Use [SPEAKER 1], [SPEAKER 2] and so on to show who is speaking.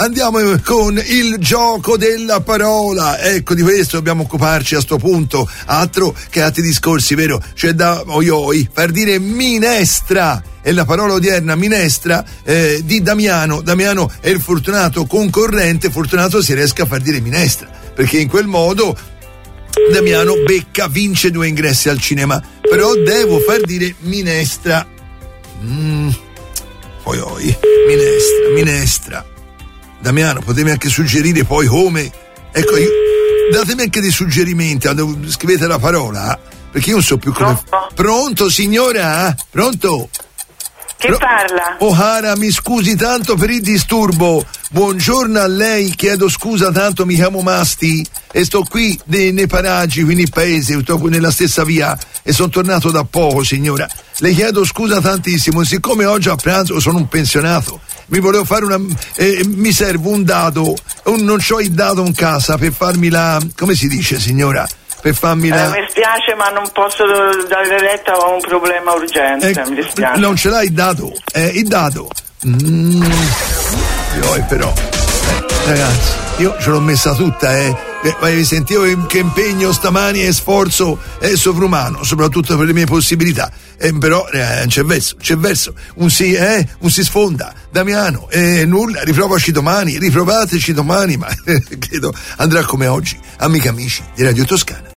[SPEAKER 1] andiamo con il gioco della parola. Ecco, di questo dobbiamo occuparci a sto punto, altro che altri discorsi, vero? Cioè da far dire minestra. È la parola odierna, minestra, di Damiano. Damiano è il fortunato concorrente, fortunato se riesca a far dire minestra, perché in quel modo Damiano vince 2 ingressi al cinema. Però devo far dire minestra. Minestra. Damiano, potemi anche suggerire poi come? Ecco, datemi anche dei suggerimenti, scrivete la parola, perché io non so più come. Pronto, signora? Pronto?
[SPEAKER 2] Chi parla?
[SPEAKER 1] O'Hara, mi scusi tanto per il disturbo. Buongiorno a lei, chiedo scusa tanto, mi chiamo Masti e sto qui nei paraggi, qui nel paese, sto nella stessa via e sono tornato da poco, signora. Le chiedo scusa tantissimo, siccome oggi a pranzo sono un pensionato, mi volevo fare mi serve un dado, non c'ho il dado in casa per farmi come si dice, signora? Per farmi
[SPEAKER 2] mi spiace, ma non posso dare retta, ho un problema urgente, mi dispiace.
[SPEAKER 1] Non ce l'hai il dado? Il dado? Però ragazzi, io ce l'ho messa tutta, sentivo che impegno stamani e sforzo è sovrumano, soprattutto per le mie possibilità, però c'è verso, un si sfonda. Damiano, nulla, riprovateci domani, ma credo andrà come oggi. Amiche amici di Radio Toscana.